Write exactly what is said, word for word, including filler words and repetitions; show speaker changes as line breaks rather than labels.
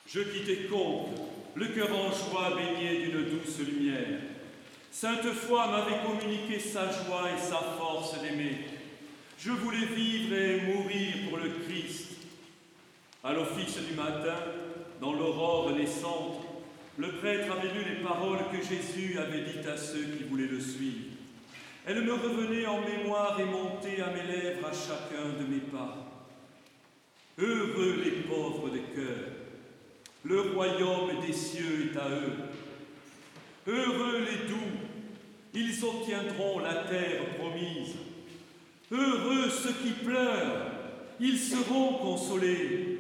Je quittais Conques, le cœur en joie baigné d'une douce lumière. Sainte Foi m'avait communiqué sa joie et sa force d'aimer. Je voulais vivre et mourir pour le Christ. À l'office du matin, dans l'aurore naissante, le prêtre avait lu les paroles que Jésus avait dites à ceux qui voulaient le suivre. Elles me revenaient en mémoire et montaient à mes lèvres à chacun de mes pas. Heureux les pauvres de cœur, le royaume des cieux est à eux. Heureux les doux, ils obtiendront la terre promise. Heureux ceux qui pleurent, ils seront consolés.